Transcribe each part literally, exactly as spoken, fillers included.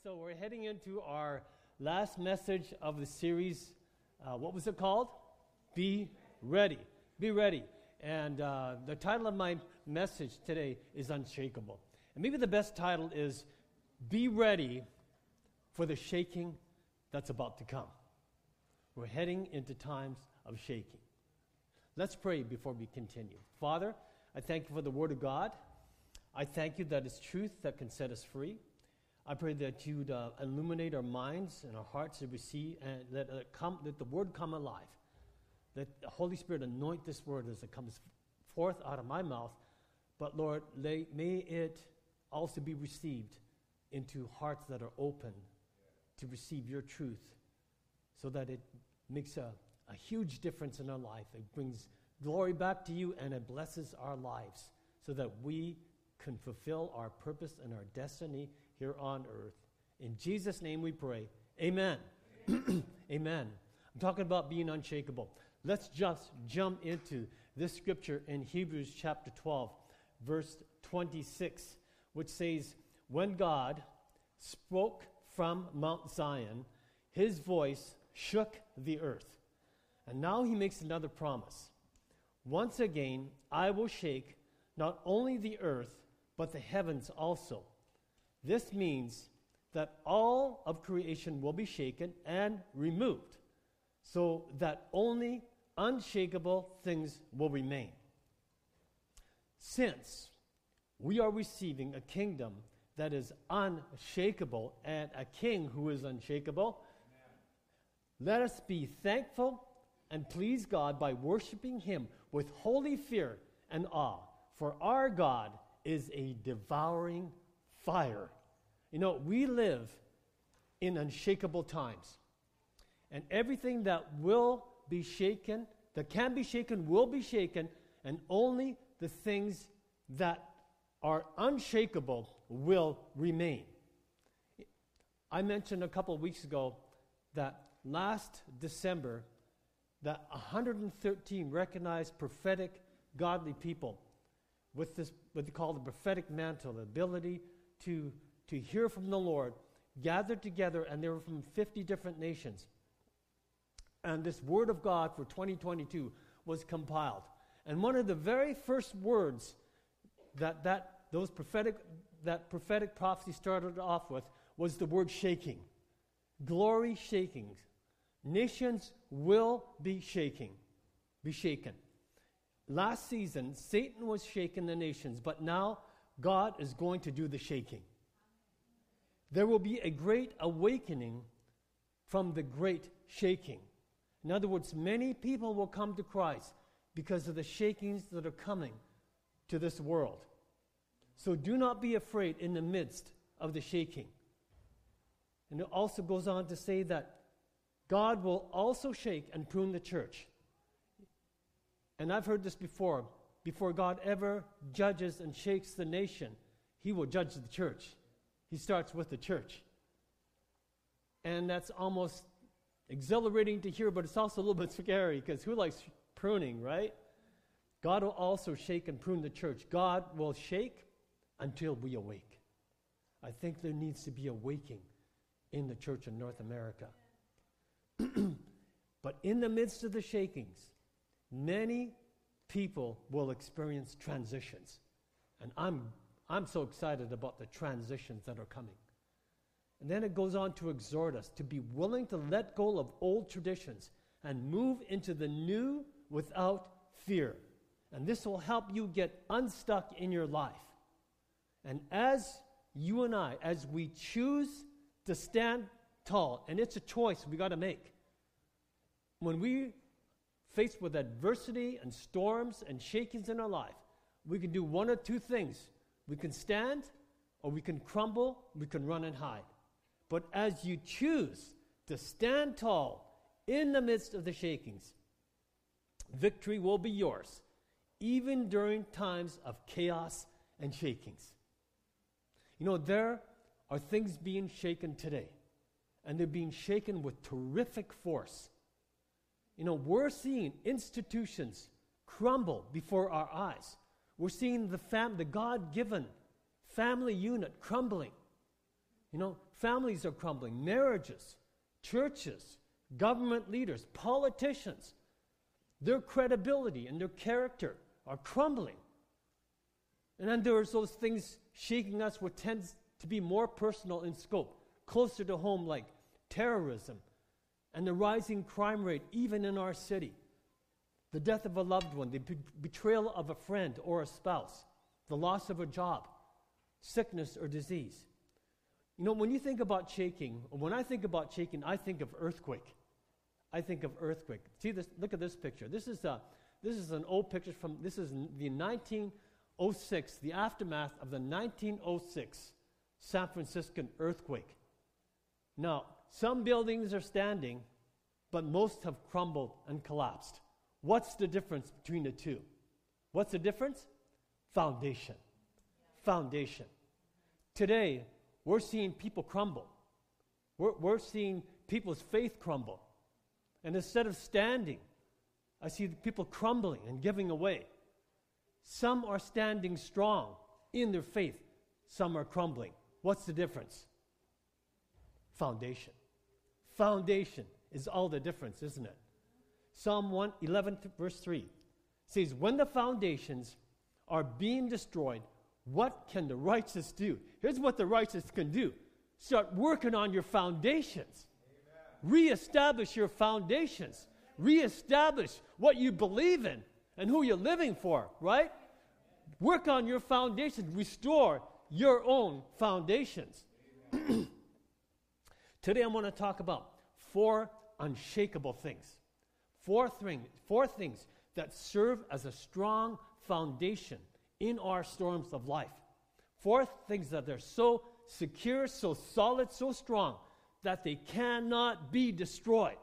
so we're heading into our last message of the series. Uh, what was it called? Be ready. Be ready. And uh, the title of my message today is Unshakable. And maybe the best title is Be Ready for the Shaking That's About to Come. We're heading into times of shaking. Let's pray before we continue. Father, I thank you for the Word of God. I thank you that it's truth that can set us free. I pray that you'd uh, illuminate our minds and our hearts to receive, and let, uh, come, let the Word come alive. Let the Holy Spirit anoint this Word as it comes forth out of my mouth. But Lord, lay, may it also be received into hearts that are open to receive your truth, so that it makes a, a huge difference in our life. It brings glory back to you, and it blesses our lives so that we can fulfill our purpose and our destiny here on earth. In Jesus' name we pray. Amen. Amen. Amen. I'm talking about being unshakable. Let's just jump into this scripture in Hebrews chapter twelve, verse twenty-six, which says, "When God spoke from Mount Zion, his voice shook the earth." And now he makes another promise. "Once again, I will shake not only the earth, but the heavens also." This means that all of creation will be shaken and removed, so that only unshakable things will remain. Since we are receiving a kingdom that is unshakable and a king who is unshakable, Amen. Let us be thankful and please God by worshiping him with holy fear and awe, for our God is a devouring fire. You know, we live in unshakable times. And everything that will be shaken, that can be shaken, will be shaken, and only the things that are unshakable will remain. I mentioned a couple of weeks ago that last December, that one hundred thirteen recognized prophetic godly people with this, what they call the prophetic mantle, the ability to, to hear from the Lord, gathered together, and they were from fifty different nations. And this word of God for twenty twenty-two was compiled. And one of the very first words that, that those prophetic that prophetic prophecy started off with was the word shaking. Glory shaking. Nations will be shaking, be shaken. Last season, Satan was shaking the nations, but now God is going to do the shaking. There will be a great awakening from the great shaking. In other words, many people will come to Christ because of the shakings that are coming to this world. So do not be afraid in the midst of the shaking. And it also goes on to say that God will also shake and prune the church. And I've heard this before. Before God ever judges and shakes the nation, he will judge the church. He starts with the church. And that's almost exhilarating to hear, but it's also a little bit scary, because who likes pruning, right? God will also shake and prune the church. God will shake until we awake. I think there needs to be a waking in the church in North America. But in the midst of the shakings, many people will experience transitions. And I'm, I'm so excited about the transitions that are coming. And then it goes on to exhort us to be willing to let go of old traditions and move into the new without fear. And this will help you get unstuck in your life. And as you and I, as we choose to stand tall, and it's a choice we got to make. When we faced with adversity and storms and shakings in our life, we can do one or two things. We can stand, or we can crumble, we can run and hide. But as you choose to stand tall in the midst of the shakings, victory will be yours, even during times of chaos and shakings. You know, there are things being shaken today, and they're being shaken with terrific force. You know, we're seeing institutions crumble before our eyes. We're seeing the fam- the God-given family unit crumbling. You know, families are crumbling, marriages, churches, government leaders, politicians, their credibility and their character are crumbling. And then there's those things shaking us what tends to be more personal in scope, closer to home, like terrorism and the rising crime rate even in our city. The death of a loved one, the be- betrayal of a friend or a spouse, the loss of a job, sickness or disease. You know, when you think about shaking, or when I think about shaking, I think of earthquake. I think of earthquake. See this? Look at this picture. This is a, this is an old picture from, this is the nineteen oh six, the aftermath of the nineteen oh six San Francisco earthquake. Now, some buildings are standing, but most have crumbled and collapsed. What's the difference between the two? What's the difference? Foundation. Foundation. Today, we're seeing people crumble. We're, we're seeing people's faith crumble. And instead of standing, I see people crumbling and giving away. Some are standing strong in their faith. Some are crumbling. What's the difference? Foundation. Foundation is all the difference, isn't it? Psalm one eleven verse three says, when the foundations are being destroyed, what can the righteous do? Here's what the righteous can do. Start working on your foundations. Amen. Reestablish your foundations. Reestablish what you believe in and who you're living for, right? Work on your foundations. Restore your own foundations. Today I want to talk about four unshakable things. Four, thing, four things that serve as a strong foundation in our storms of life. Four things that are so secure, so solid, so strong that they cannot be destroyed.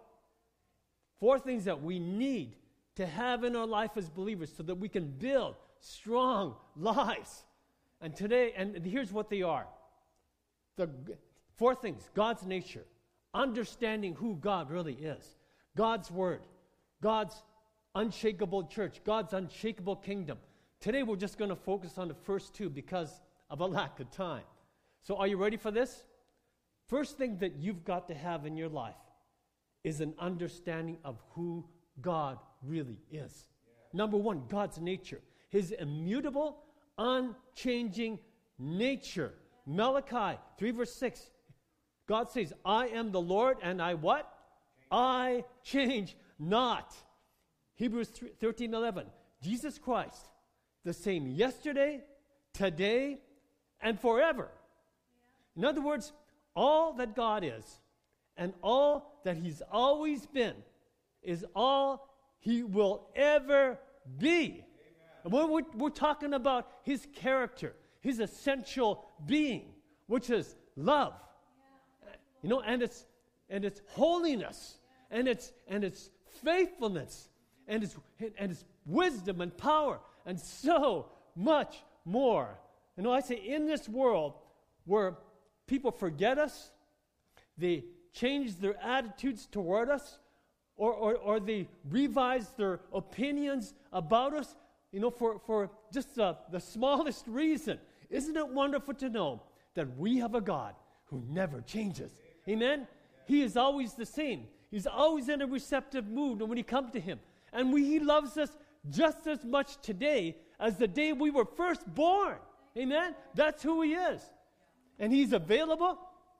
Four things that we need to have in our life as believers so that we can build strong lives. And today, and here's what they are. The four things: God's nature, understanding who God really is, God's word, God's unshakable church, God's unshakable kingdom. Today we're just going to focus on the first two because of a lack of time. So are you ready for this? First thing that you've got to have in your life is an understanding of who God really is. Yeah. Number one, God's nature. His immutable, unchanging nature. Malachi three verse six. God says, I am the Lord and I what? Change. I change not. Hebrews thirteen eleven. Jesus Christ, the same yesterday, today, and forever. Yeah. In other words, all that God is and all that He's always been is all He will ever be. And we're, we're, we're talking about His character, His essential being, which is love. Yeah. You know, and it's and it's holiness, yeah. and it's and it's faithfulness, and it's and it's wisdom and power, and so much more. You know, I say in this world where people forget us, they change their attitudes toward us, or, or, or they revise their opinions about us, you know, for, for just uh, the smallest reason. Isn't it wonderful to know that we have a God who never changes? Amen? He is always the same. He's always in a receptive mood when we come to Him. And we, He loves us just as much today as the day we were first born. Amen? That's who He is. And He's available,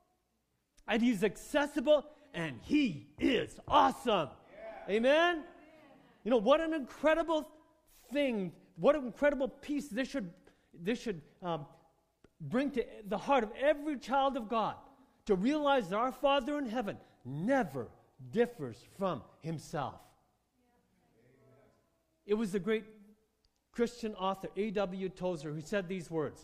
and He's accessible, and He is awesome. Yeah. Amen? You know, what an incredible thing, what an incredible peace this should, this should um, bring to the heart of every child of God, to realize that our Father in heaven never differs from Himself. Yeah. It was the great Christian author A W Tozer who said these words: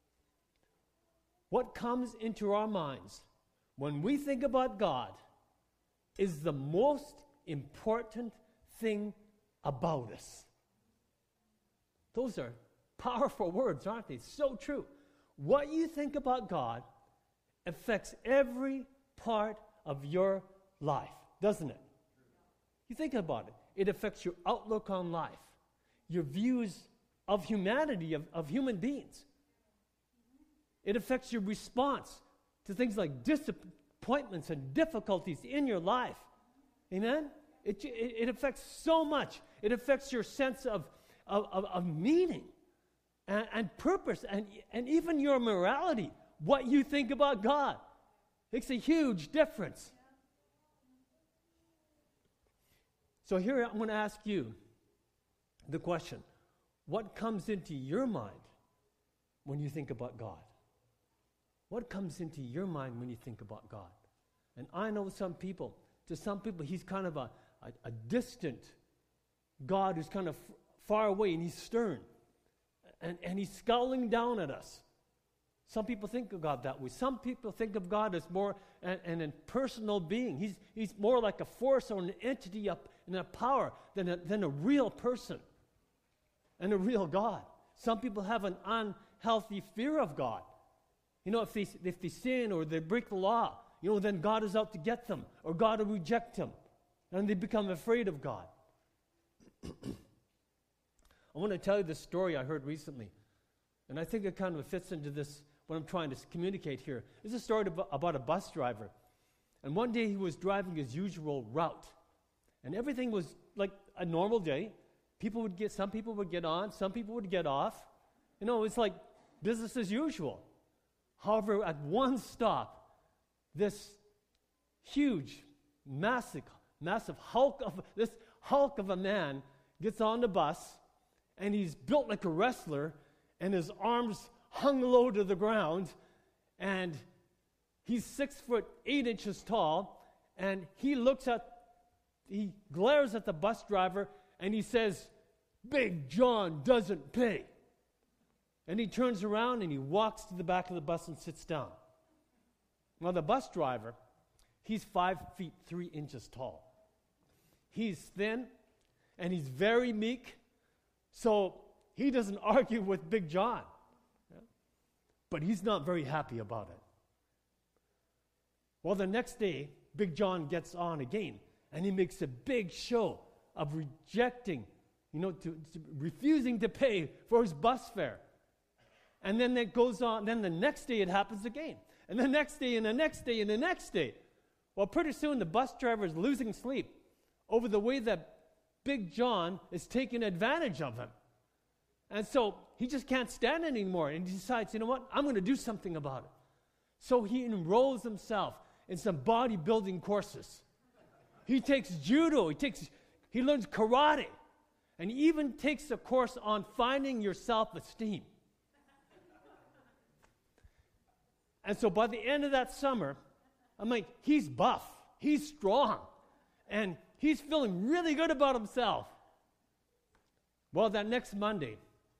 what comes into our minds when we think about God is the most important thing about us. Those are powerful words, aren't they? So true. What you think about God affects every part of your life, doesn't it? You think about it. It affects your outlook on life, your views of humanity, of, of human beings. It affects your response to things like disappointments and difficulties in your life. Amen? It, it, it affects so much. It affects your sense of, of, of, of meaning and, and purpose and, and even your morality, what you think about God. Makes a huge difference. So here I'm going to ask you the question, what comes into your mind when you think about God? What comes into your mind when you think about God? And I know some people, to some people, he's kind of a, a, a distant God who's kind of f- far away, and he's stern. And, and he's scowling down at us. Some people think of God that way. Some people think of God as more an, an impersonal being. He's, he's more like a force or an entity up in a power than a, than a real person and a real God. Some people have an unhealthy fear of God. You know, if they, if they sin or they break the law, you know, then God is out to get them, or God will reject them, and they become afraid of God. I want to tell you this story I heard recently, and I think it kind of fits into this, what I'm trying to communicate here. It's a story about, about a bus driver, and one day he was driving his usual route, and everything was like a normal day. People would get, some people would get on, some people would get off. You know, it's like business as usual. However, at one stop, this huge, massive, massive hulk of this hulk of a man gets on the bus, and he's built like a wrestler, and his arms hung low to the ground, and he's six foot eight inches tall, and he looks at, he glares at the bus driver, and he says, "Big John doesn't pay." And he turns around and he walks to the back of the bus and sits down. Now the bus driver, he's five feet three inches tall. He's thin and he's very meek, so he doesn't argue with Big John. Yeah? But he's not very happy about it. Well, the next day, Big John gets on again, and he makes a big show of rejecting, you know, to, to refusing to pay for his bus fare. And then it goes on, then the next day it happens again. And the next day, and the next day, and the next day. Well, pretty soon the bus driver is losing sleep over the way that Big John is taking advantage of him. And so he just can't stand it anymore. And he decides, you know what, I'm going to do something about it. So he enrolls himself in some bodybuilding courses. He takes judo, he takes, he learns karate, and he even takes a course on finding your self-esteem. And so by the end of that summer, I'm like, he's buff, he's strong, and he's feeling really good about himself. Well, that next Monday,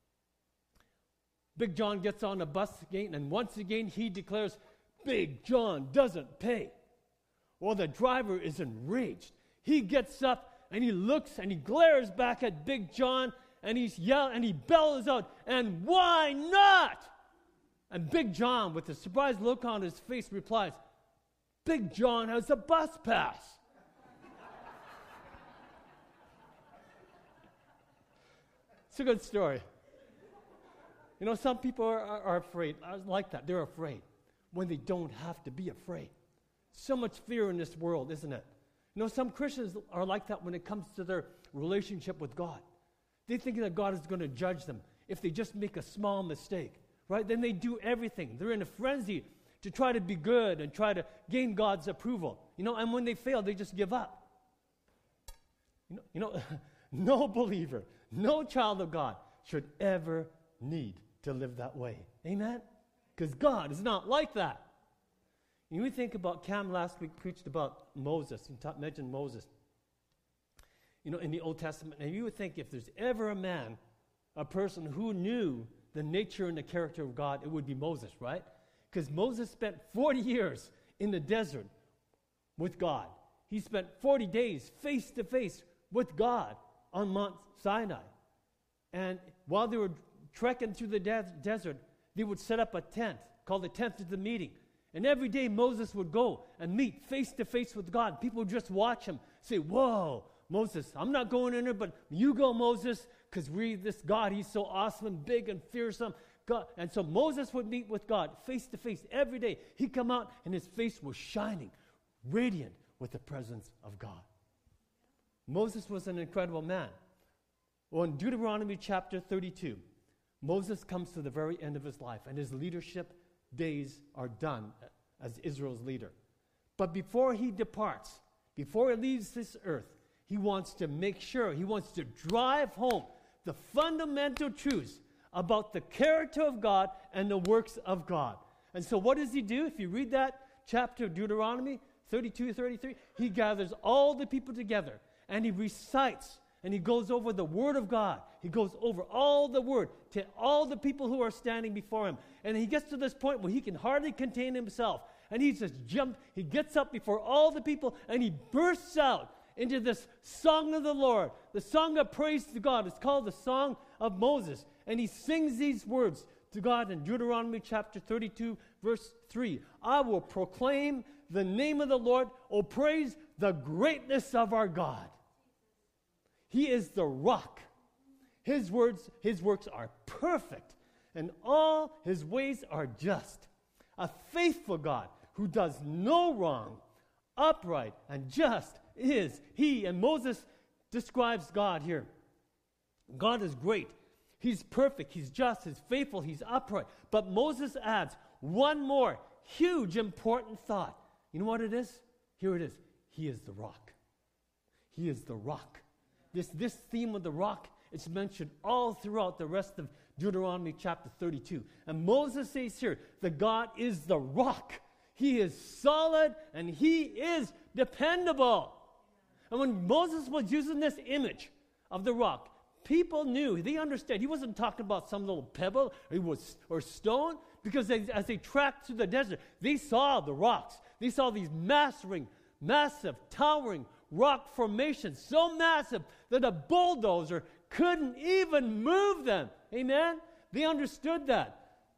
Big John gets on the bus again, and once again he declares, "Big John doesn't pay." Well, the driver is enraged. He gets up and he looks and he glares back at Big John, and he's yelling and he bellows out, "And why not?" And Big John, with a surprised look on his face, replies, "Big John has a bus pass." It's a good story. You know, some people are, are, are afraid. I like that. They're afraid when they don't have to be afraid. So much fear in this world, isn't it? You know, some Christians are like that when it comes to their relationship with God. They think that God is going to judge them if they just make a small mistake. Right? Then they do everything. They're in a frenzy to try to be good and try to gain God's approval. You know, and when they fail, they just give up. You know, you know no believer, no child of God should ever need to live that way. Amen? Because God is not like that. And we think about, Cam last week preached about Moses, and taught, mentioned Moses, you know, in the Old Testament. And you would think if there's ever a man, a person who knew the nature and the character of God, it would be Moses, right? Because Moses spent forty years in the desert with God. He spent forty days face to face with God on Mount Sinai. And while they were trekking through the de- desert, they would set up a tent called the tent of the meeting. And every day Moses would go and meet face to face with God. People would just watch him, say, "Whoa, Moses, I'm not going in there, but you go, Moses, because we, this God, he's so awesome and big and fearsome. God. And so Moses would meet with God face to face every day. He'd come out and his face was shining, radiant with the presence of God. Moses was an incredible man. Well, in Deuteronomy chapter thirty-two, Moses comes to the very end of his life, and his leadership days are done as Israel's leader. But before he departs, before he leaves this earth, he wants to make sure, he wants to drive home the fundamental truths about the character of God and the works of God. And so what does he do? If you read that chapter of Deuteronomy thirty-two, thirty-three, he gathers all the people together and he recites and he goes over the Word of God. He goes over all the Word to all the people who are standing before him. And he gets to this point where he can hardly contain himself. And he just jumps, he gets up before all the people and he bursts out into this song of the Lord, the song of praise to God. It's called the Song of Moses. And he sings these words to God in Deuteronomy chapter thirty-two, verse three. I will proclaim the name of the Lord. Oh, praise the greatness of our God. He is the rock. His words, his works are perfect, and all his ways are just. A faithful God who does no wrong, upright and just is he. And Moses describes God here. God is great. He's perfect. He's just. He's faithful. He's upright. But Moses adds one more huge, important thought. You know what it is? Here it is. He is the rock. He is the rock. This, this theme of the rock is mentioned all throughout the rest of Deuteronomy chapter thirty-two. And Moses says here that God is the rock. He is solid and he is dependable. And when Moses was using this image of the rock, people knew, they understood. He wasn't talking about some little pebble or, was, or stone, because they, as they tracked through the desert, they saw the rocks. They saw these massive, massive, towering rock formations, so massive that a bulldozer couldn't even move them. Amen? They understood that.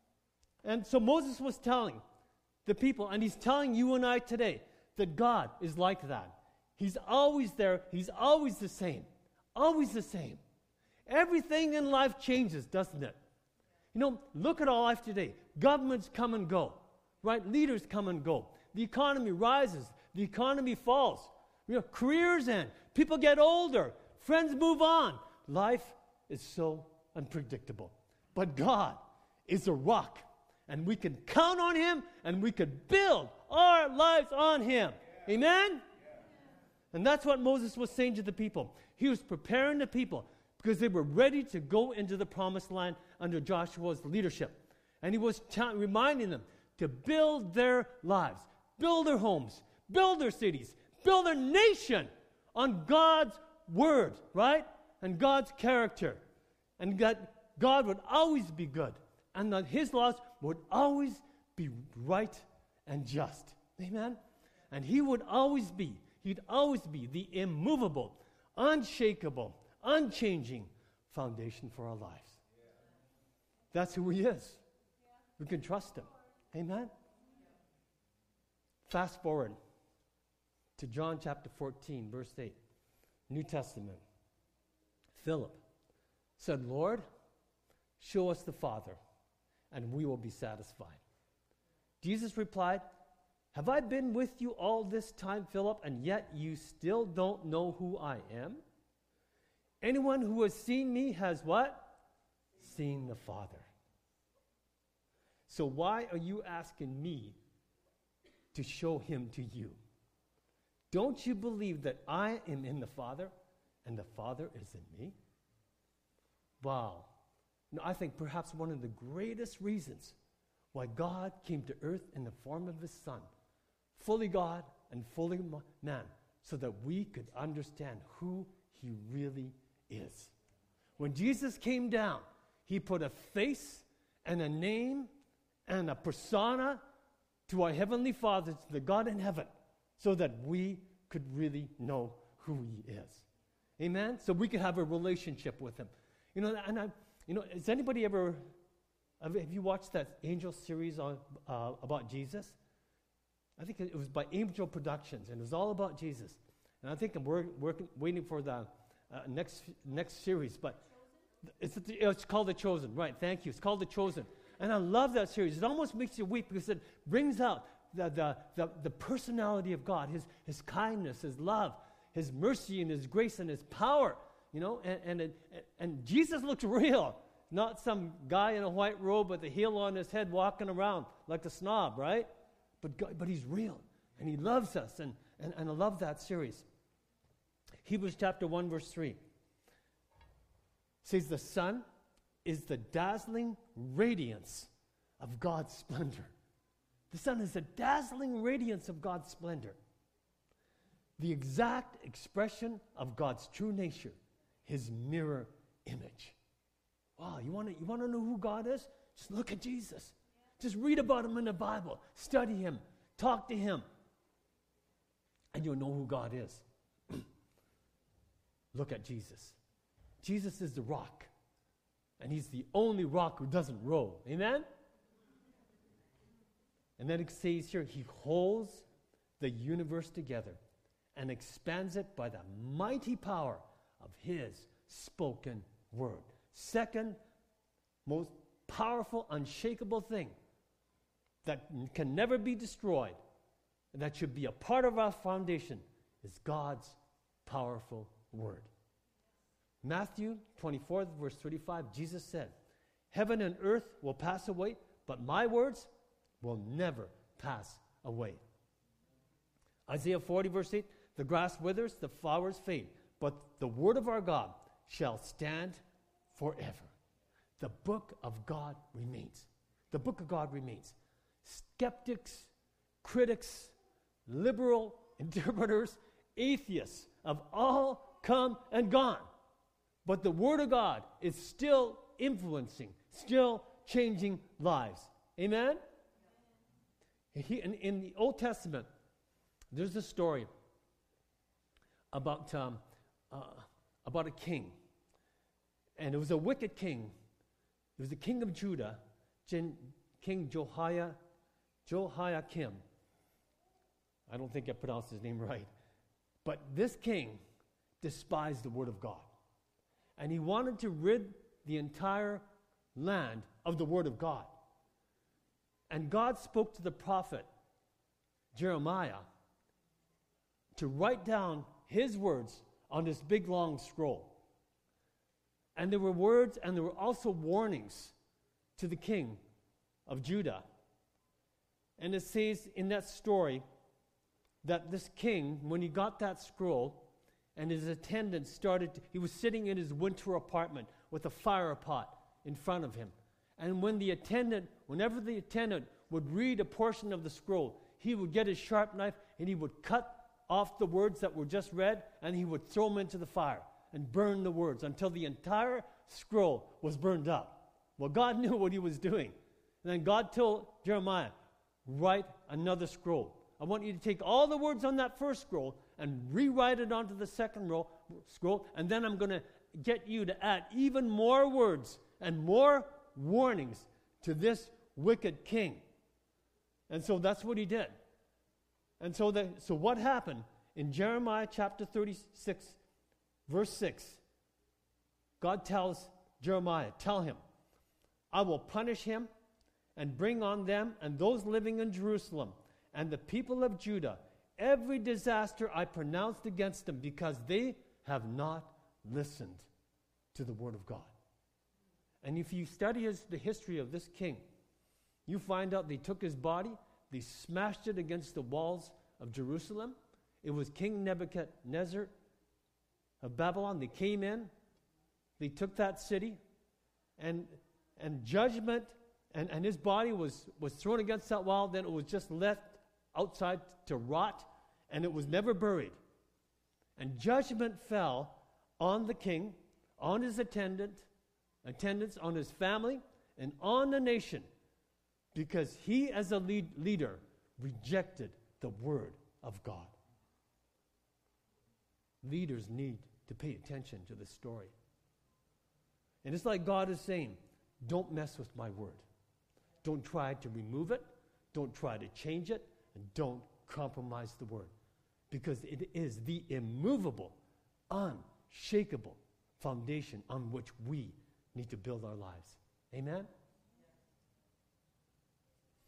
And so Moses was telling the people, and he's telling you and I today, that God is like that. He's always there. He's always the same. Always the same. Everything in life changes, doesn't it? You know, look at our life today. Governments come and go, right? Leaders come and go. The economy rises. The economy falls. You know, careers end. People get older. Friends move on. Life is so unpredictable. But God is a rock, and we can count on him, and we can build our lives on him. Yeah. Amen? Yeah. And that's what Moses was saying to the people. He was preparing the people because they were ready to go into the promised land under Joshua's leadership. And he was t- reminding them to build their lives, build their homes, build their cities, build their nation on God's word, right? And God's character. And that God would always be good. And that his laws would always be right and just. Amen? And he would always be, he'd always be the immovable, unshakable, unchanging foundation for our lives. That's who he is. We can trust him. Amen? Fast forward to John chapter fourteen, verse eight, New Testament. Philip said, Lord, show us the Father, and we will be satisfied. Jesus replied, have I been with you all this time, Philip, and yet you still don't know who I am? Anyone who has seen me has what? Seen the Father. So why are you asking me to show him to you? Don't you believe that I am in the Father and the Father is in me? Wow. Now, I think perhaps one of the greatest reasons why God came to earth in the form of his Son, fully God and fully man, so that we could understand who he really is. When Jesus came down, he put a face and a name and a persona to our Heavenly Father, to the God in heaven, so that we could really know who he is. Amen? So we could have a relationship with him. You know, and I, you know, has anybody ever, have you watched that Angel series on uh, about Jesus? I think it was by Angel Productions, and it was all about Jesus. And I think I'm work, working, waiting for the uh, next next series, but it's it's called The Chosen. Right? Thank you. It's called The Chosen. And I love that series. It almost makes you weep because it brings out the, the, the, the personality of God, his, his kindness, his love, his mercy and his grace and his power. You know, and, and, it, and Jesus looks real. Not some guy in a white robe with a heel on his head walking around like a snob, right? But God, but he's real, and he loves us, and, and, and I love that series. Hebrews chapter one, verse three says, the sun is the dazzling radiance of God's splendor. The sun is the dazzling radiance of God's splendor. The exact expression of God's true nature, his mirror image. Wow, you want to you want to know who God is? Just look at Jesus. Just read about him in the Bible. Study him. Talk to him. And you'll know who God is. Look at Jesus. Jesus is the rock. And he's the only rock who doesn't roll. Amen? And then it says here, he holds the universe together and expands it by the mighty power of his spoken word. Second most powerful, unshakable thing that can never be destroyed and that should be a part of our foundation is God's powerful word. Matthew twenty-four, verse thirty-five, Jesus said, heaven and earth will pass away, but my words will never pass away. Isaiah forty, verse eight, the grass withers, the flowers fade, but the word of our God shall stand forever. The book of God remains. The book of God remains. Skeptics, critics, liberal interpreters, atheists have all come and gone. But the word of God is still influencing, still changing lives. Amen? He, in, in the Old Testament, there's a story about, um, uh, about a king. And it was a wicked king. It was the king of Judah, King Jehoiah, Jehoiakim. I don't think I pronounced his name right. But this king despised the word of God. And he wanted to rid the entire land of the word of God. And God spoke to the prophet Jeremiah to write down his words on this big long scroll. And there were words and there were also warnings to the king of Judah. And it says in that story that this king, when he got that scroll, and his attendants started, to, he was sitting in his winter apartment with a fire pot in front of him. And when the attendant, whenever the attendant would read a portion of the scroll, he would get his sharp knife and he would cut off the words that were just read and he would throw them into the fire and burn the words until the entire scroll was burned up. Well, God knew what he was doing. And then God told Jeremiah, write another scroll. I want you to take all the words on that first scroll and rewrite it onto the second ro- scroll, and then I'm going to get you to add even more words and more warnings to this wicked king. And so that's what he did. And so, the, so what happened? In Jeremiah chapter thirty-six, verse six, God tells Jeremiah, tell him, I will punish him and bring on them and those living in Jerusalem and the people of Judah every disaster I pronounced against them because they have not listened to the word of God. And if you study his, the history of this king, you find out they took his body, they smashed it against the walls of Jerusalem. It was King Nebuchadnezzar of Babylon. They came in, they took that city, and and judgment, and, and his body was, was thrown against that wall, then it was just left outside to rot, and it was never buried. And judgment fell on the king, on his attendant, attendants, on his family, and on the nation, because he, as a lead, leader, rejected the word of God. Leaders need to pay attention to this story. And it's like God is saying, don't mess with my word. Don't try to remove it. Don't try to change it. And don't compromise the word. Because it is the immovable, unshakable foundation on which we need to build our lives. Amen?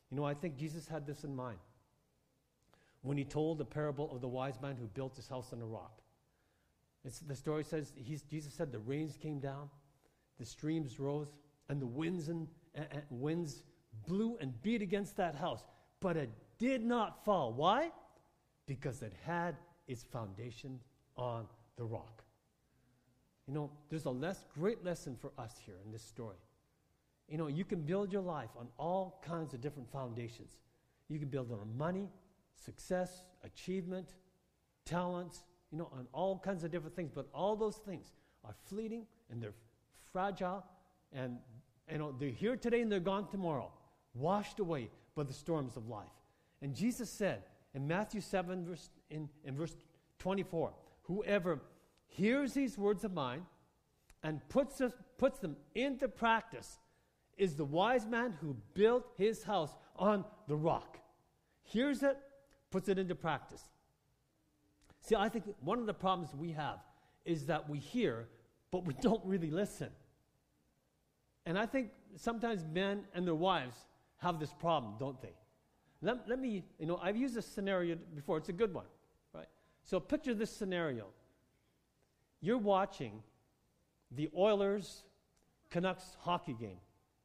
You know, I think Jesus had this in mind when he told the parable of the wise man who built his house on a rock. It's, the story says, he's, Jesus said the rains came down, the streams rose, and the winds and, and, and winds blew and beat against that house. But it did not fall. Why? Because it had its foundation on the rock. You know, there's a less, great lesson for us here in this story. You know, you can build your life on all kinds of different foundations. You can build it on money, success, achievement, talents, you know, on all kinds of different things. But all those things are fleeting and they're fragile, and you know, they're here today and they're gone tomorrow, washed away by the storms of life. And Jesus said in Matthew seven, verse, in, in verse twenty-four, whoever hears these words of mine and puts, us, puts them into practice is the wise man who built his house on the rock. Hears it, puts it into practice. See, I think one of the problems we have is that we hear, but we don't really listen. And I think sometimes men and their wives have this problem, don't they? Let, let me, you know, I've used this scenario before. It's a good one, right? So picture this scenario. You're watching the Oilers-Canucks hockey game.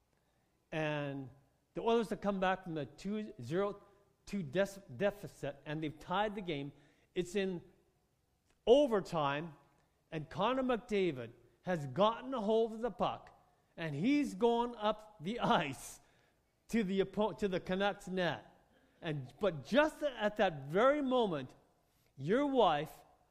And the Oilers have come back from the two zero two des- deficit, and they've tied the game. It's in overtime, and Connor McDavid has gotten a hold of the puck, and he's going up the ice to the oppo- to the Canucks net. And but just at that very moment, your wife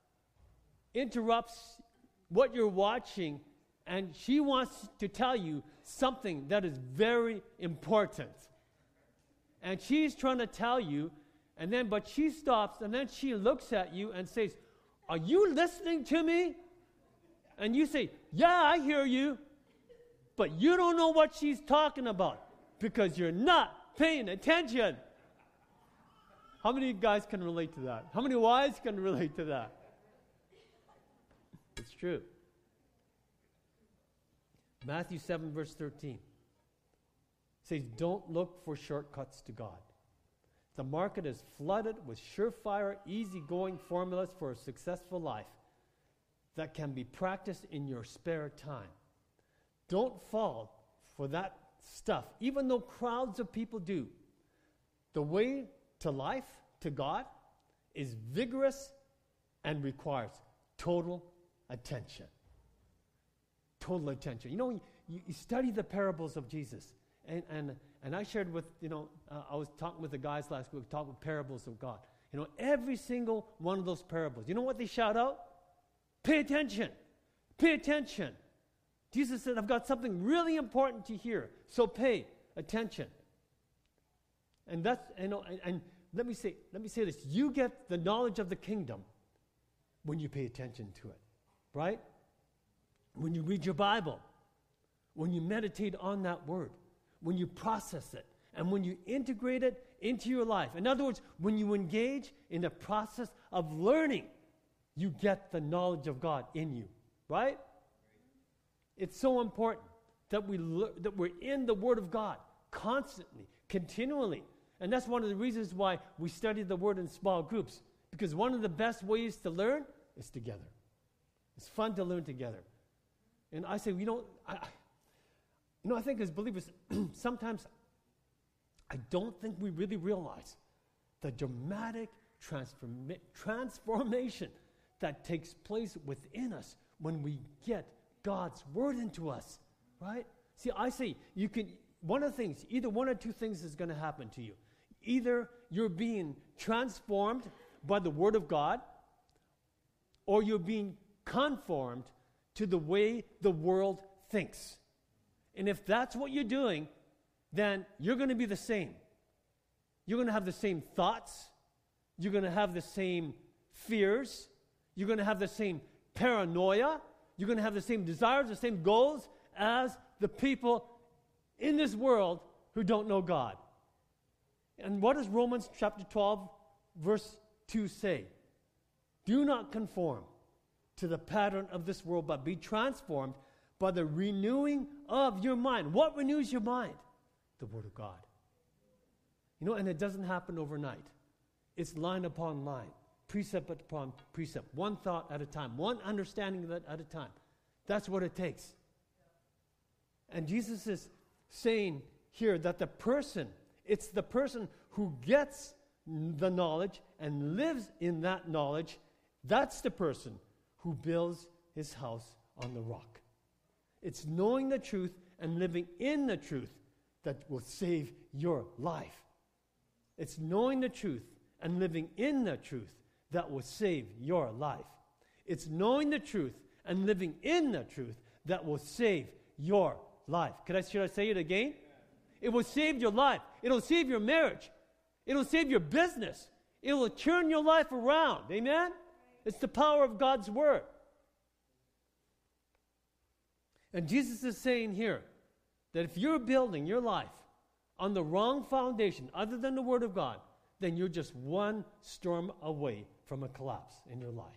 interrupts what you're watching, and she wants to tell you something that is very important. And she's trying to tell you, and then, but she stops, and then she looks at you and says, "Are you listening to me?" And you say, "Yeah, I hear you." But you don't know what she's talking about because you're not paying attention. How many guys can relate to that? How many wives can relate to that? It's true. Matthew seven, verse thirteen says, don't look for shortcuts to God. The market is flooded with surefire, easygoing formulas for a successful life that can be practiced in your spare time. Don't fall for that stuff, even though crowds of people do. The way to life, to God, is vigorous and requires total attention. Total attention. You know, you, you study the parables of Jesus. And, and, and I shared with, you know, uh, I was talking with the guys last week, talking parables of God. You know, every single one of those parables, you know what they shout out? Pay attention. Pay attention. Jesus said, I've got something really important to hear, so pay attention. And that's, you know, and, and let me say, let me say this. You get the knowledge of the kingdom when you pay attention to it, right? When you read your Bible, when you meditate on that word, when you process it, and when you integrate it into your life. In other words, when you engage in the process of learning, you get the knowledge of God in you, right? It's so important that, we le- that we're in the Word of God constantly, continually. And that's one of the reasons why we study the Word in small groups, because one of the best ways to learn is together. It's fun to learn together. And I say, we don't, I, you know, I think as believers, sometimes I don't think we really realize the dramatic transforma- transformation that takes place within us when we get God's word into us, right? See, I say you can, one of the things, either one or two things is going to happen to you. Either you're being transformed by the word of God, or you're being conformed to the way the world thinks. And if that's what you're doing, then you're going to be the same. You're going to have the same thoughts. You're going to have the same fears. You're going to have the same paranoia. You're going to have the same desires, the same goals as the people in this world who don't know God. And what does Romans chapter twelve, verse two say? Do not conform to the pattern of this world, but be transformed by the renewing of your mind. What renews your mind? The Word of God. You know, and it doesn't happen overnight. It's line upon line, precept upon precept, one thought at a time, one understanding of it at a time. That's what it takes. And Jesus is saying here that the person, it's the person who gets the knowledge and lives in that knowledge, that's the person who builds his house on the rock. It's knowing the truth and living in the truth that will save your life. It's knowing the truth and living in the truth that will save your life. It's knowing the truth and living in the truth that will save your life. Could I, should I say it again? It will save your life. It'll save your marriage. It'll save your business. It will turn your life around. Amen? It's the power of God's word. And Jesus is saying here that if you're building your life on the wrong foundation other than the word of God, then you're just one storm away from a collapse in your life.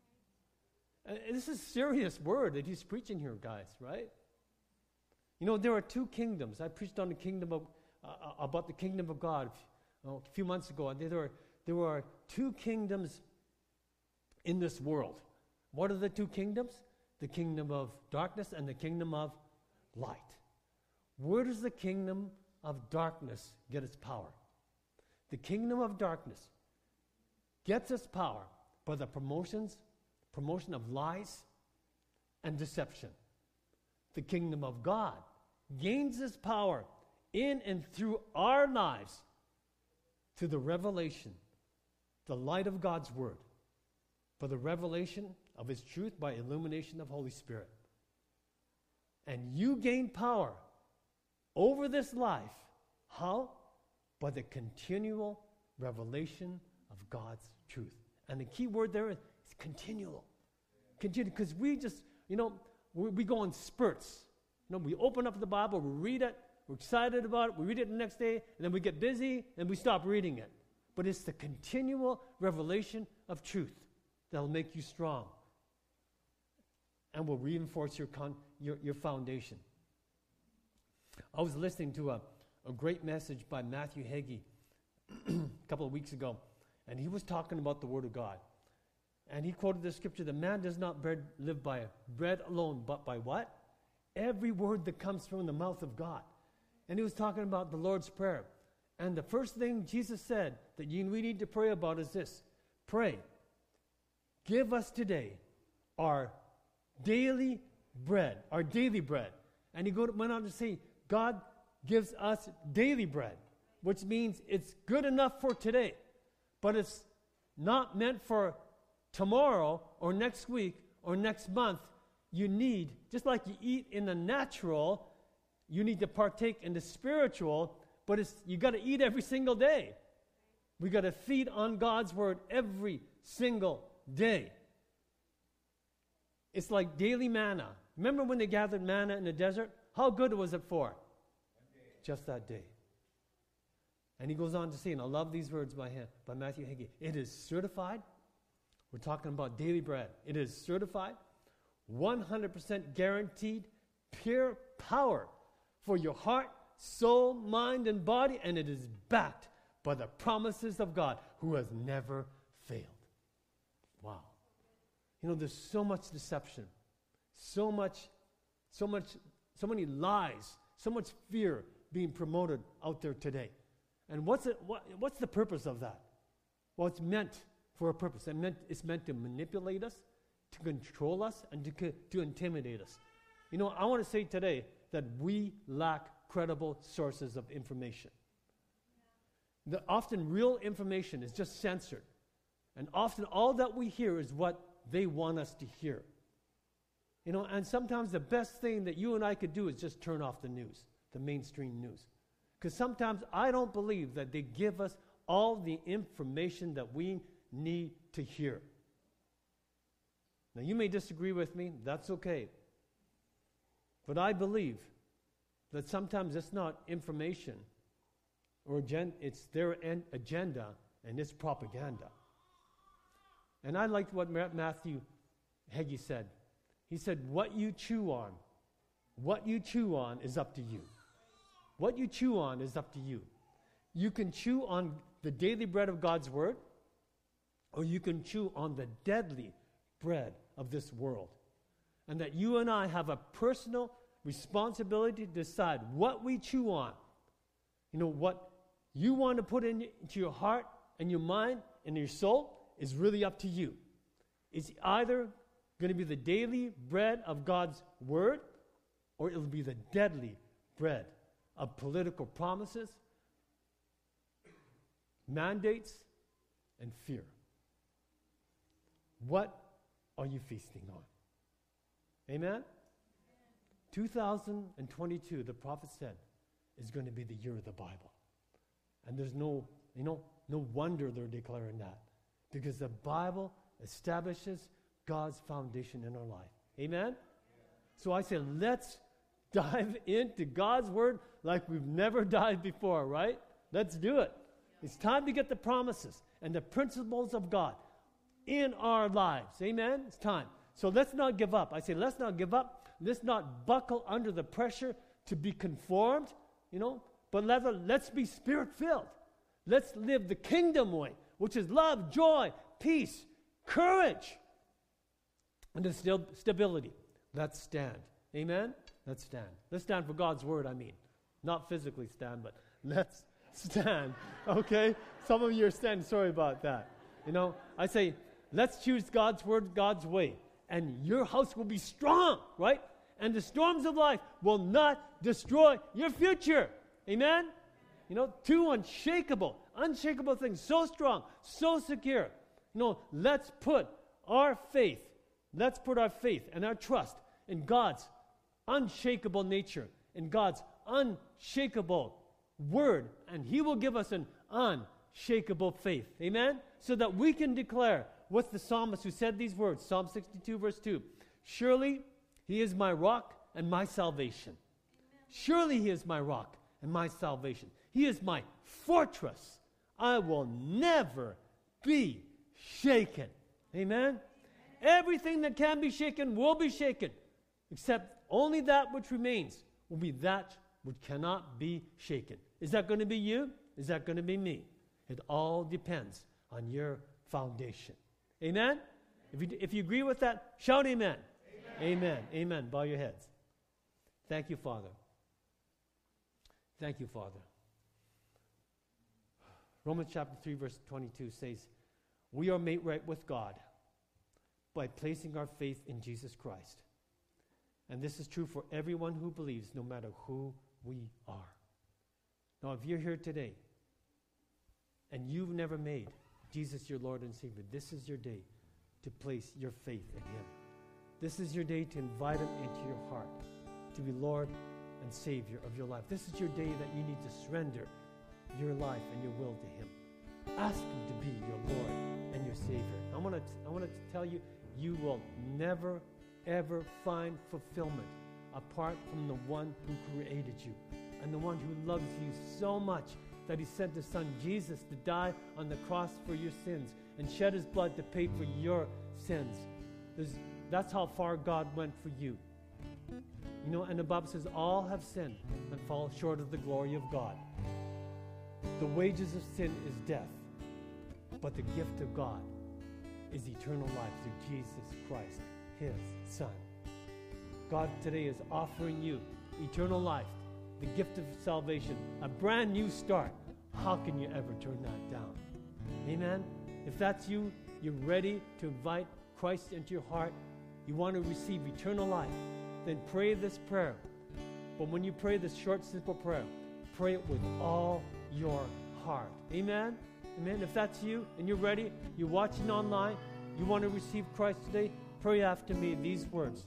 And this is a serious word that he's preaching here, guys, right? You know, there are two kingdoms. I preached on the kingdom of, uh, about the kingdom of God a few months ago. And there are, there are two kingdoms in this world. What are the two kingdoms? The kingdom of darkness and the kingdom of light. Where does the kingdom of darkness get its power? The kingdom of darkness gets its power by the promotions, promotion of lies and deception. The kingdom of God gains its power in and through our lives to the revelation, the light of God's word, for the revelation of his truth by illumination of Holy Spirit. And you gain power over this life. How? By the continual revelation of God's truth. And the key word there is, is continual. Continue, because we just, you know, we, we go in spurts. You know, we open up the Bible, we read it, we're excited about it, we read it the next day, and then we get busy and we stop reading it. But it's the continual revelation of truth that'll make you strong and will reinforce your, con- your, your foundation. I was listening to a, a great message by Matthew Hagee a couple of weeks ago, and he was talking about the Word of God. And he quoted the scripture, the man does not bread, live by bread alone, but by what? Every word that comes from the mouth of God. And he was talking about the Lord's Prayer. And the first thing Jesus said that you, we need to pray about is this. Pray, give us today our daily bread, our daily bread. And he go, went on to say, God gives us daily bread, which means it's good enough for today, but it's not meant for tomorrow or next week or next month. You need, just like you eat in the natural, you need to partake in the spiritual, but it's you got to eat every single day. We got to feed on God's word every single day. It's like daily manna. Remember when they gathered manna in the desert? How good was it for? Just that day. And he goes on to say, and I love these words by him, by Matthew Hagee, it is certified. We're talking about daily bread. It is certified, one hundred percent guaranteed, pure power for your heart, soul, mind, and body, and it is backed by the promises of God who has never failed. Wow. You know, there's so much deception, so much, so much, so many lies, so much fear being promoted out there today. And what's it, what, what's the purpose of that? Well, it's meant for a purpose. It meant, it's meant to manipulate us, to control us, and to, to intimidate us. You know, I want to say today that we lack credible sources of information. The, often real information is just censored. And often all that we hear is what they want us to hear. You know, and sometimes the best thing that you and I could do is just turn off the news, the mainstream news. Because sometimes I don't believe that they give us all the information that we need to hear. Now, you may disagree with me. That's okay. But I believe that sometimes it's not information or agenda, it's their en- agenda and it's propaganda. And I liked what Matthew Hagee said. He said, what you chew on, what you chew on is up to you. What you chew on is up to you. you can chew on the daily bread of God's word, or you can chew on the deadly bread of this world. And that you and I have a personal responsibility to decide what we chew on. You know, what you want to put in, into your heart and your mind and your soul is really up to you. It's either going to be the daily bread of God's word, or it'll be the deadly bread of political promises, mandates, and fear. What are you feasting on? Amen? two thousand twenty-two, the prophet said, is going to be the year of the Bible. And there's no, you know, no wonder they're declaring that. Because the Bible establishes God's foundation in our life. Amen? Yeah. So I say, let's dive into God's word like we've never dived before, right? Let's do it. Yeah. It's time to get the promises and the principles of God in our lives. Amen? It's time. So let's not give up. I say, let's not give up. Let's not buckle under the pressure to be conformed, you know, but let, let's be spirit-filled. Let's live the kingdom way, which is love, joy, peace, courage, and the st- stability. Let's stand. Amen? Let's stand. Let's stand for God's word, I mean. Not physically stand, but let's stand. Okay? Some of you are standing. Sorry about that. You know, I say, let's choose God's word, God's way. And your house will be strong, right? And the storms of life will not destroy your future. Amen? You know, two unshakable, unshakable things, so strong, so secure. You know, let's put our faith, let's put our faith and our trust in God's unshakable nature, in God's unshakable word, and He will give us an unshakable faith. Amen? So that we can declare with the psalmist who said these words, Psalm sixty-two, verse two, surely He is my rock and my salvation. Amen. Surely He is my rock and my salvation. He is my fortress. I will never be shaken. Amen? Everything that can be shaken will be shaken, except only that which remains will be that which cannot be shaken. Is that going to be you? Is that going to be me? It all depends on your foundation. Amen? If you, if you agree with that, shout amen. Amen. Amen. Amen. Bow your heads. Thank you, Father. Thank you, Father. Romans chapter three, verse twenty-two says, we are made right with God by placing our faith in Jesus Christ. And this is true for everyone who believes, no matter who we are. Now, if you're here today and you've never made Jesus your Lord and Savior, this is your day to place your faith in Him. This is your day to invite Him into your heart, to be Lord and Savior of your life. This is your day that you need to surrender your life and your will to Him. Ask Him to be your Lord and your Savior. I want to I want to tell you, you will never, ever find fulfillment apart from the one who created you and the one who loves you so much that He sent His Son Jesus to die on the cross for your sins and shed His blood to pay for your sins. There's, that's how far God went for you. You know, and the Bible says, all have sinned and fall short of the glory of God. The wages of sin is death, but the gift of God is eternal life through Jesus Christ, His Son. God today is offering you eternal life, the gift of salvation, a brand new start. How can you ever turn that down? Amen? If that's you, you're ready to invite Christ into your heart, you want to receive eternal life, then pray this prayer. But when you pray this short, simple prayer, pray it with all your heart. Amen? Amen? If that's you and you're ready, you're watching online, you want to receive Christ today, pray after me these words.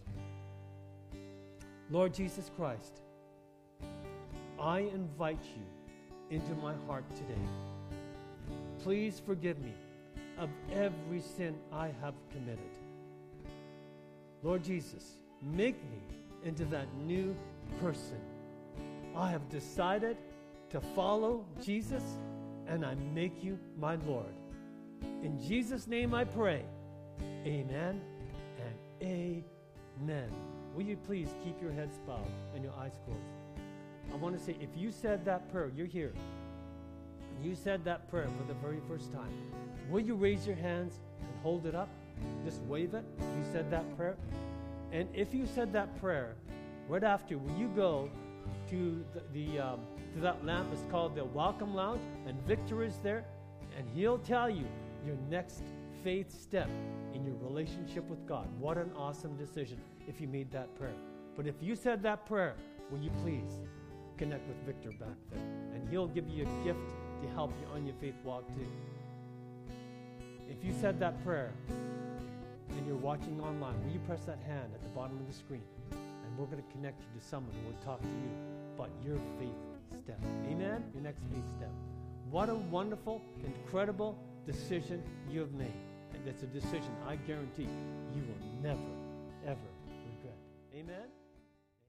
Lord Jesus Christ, I invite you into my heart today. Please forgive me of every sin I have committed. Lord Jesus, make me into that new person. I have decided to follow Jesus, and I make you my Lord. In Jesus' name I pray. Amen and amen. Will you please keep your heads bowed and your eyes closed? I want to say, if you said that prayer, you're here. you said that prayer for the very first time, will you raise your hands and hold it up? Just wave it. You said that prayer. And if you said that prayer, right after, will you go to the, the um, to that lamp? It's called the Welcome Lounge, and Victor is there, and he'll tell you your next faith step in your relationship with God. What an awesome decision if you made that prayer. But if you said that prayer, will you please connect with Victor back there, and he'll give you a gift to help you on your faith walk too. If you said that prayer and you're watching online, will you press that hand at the bottom of the screen, and we're going to connect you to someone who will talk to you about your faith step. Amen? Your next faith step. What a wonderful, incredible decision you have made. And it's a decision I guarantee you will never